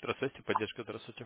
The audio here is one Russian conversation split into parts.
Здравствуйте, поддержка, здравствуйте.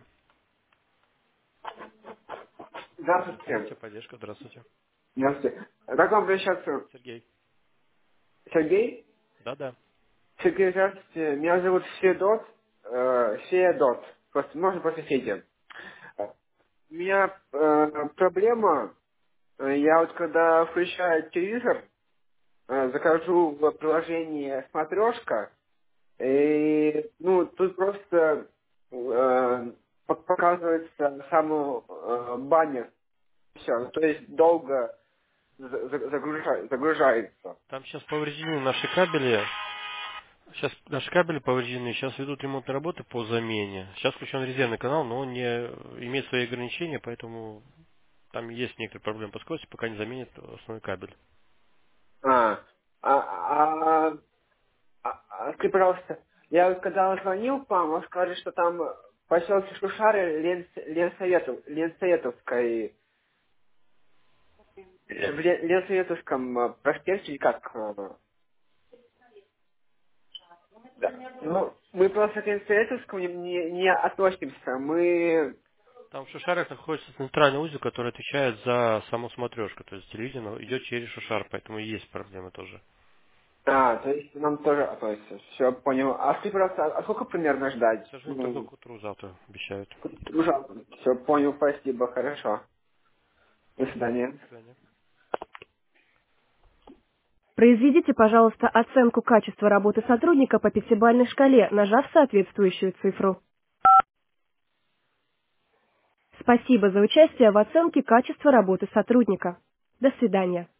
Здравствуйте. Здравствуйте, поддержка, здравствуйте. Здравствуйте. Как вам обращаться? Сергей. Сергей? Да-да. Сергей, здравствуйте. Меня зовут Федот. Федот. Просто, можно просто Федя. У меня проблема. Я вот когда включаю телевизор, захожу в приложение «Смотрешка», и, ну, тут просто показывается саму баннер. Все, то есть долго загружается. Там сейчас повреждены наши кабели. Сейчас наши кабели повреждены. Сейчас ведут ремонтные работы по замене. Сейчас включен резервный канал, но он не имеет свои ограничения, поэтому там есть некоторые проблемы по скорости, пока не заменят основной кабель. А, а, а, скажи, пожалуйста, я вот когда звонил к вам, он сказали, что там в поселке Шушары Ленсоветовской, в Ленсоветовском проспекте, или как? Да. Ну, мы просто к Ленсоветовскому не относимся, мы... Там в Шушарах находится центральный узел, который отвечает за саму смотрешку. То есть телевидение идет через Шушар, поэтому и есть проблемы тоже. То есть нам тоже относится. Все, понял. А скажи, пожалуйста, а сколько примерно К ждать? сожалению, только Ну, к утру завтра обещают. ужасно. Все, понял, спасибо, хорошо. До свидания. До свидания. Произведите, пожалуйста, оценку качества работы сотрудника по пятибалльной шкале, нажав соответствующую цифру. Спасибо за участие в оценке качества работы сотрудника. До свидания.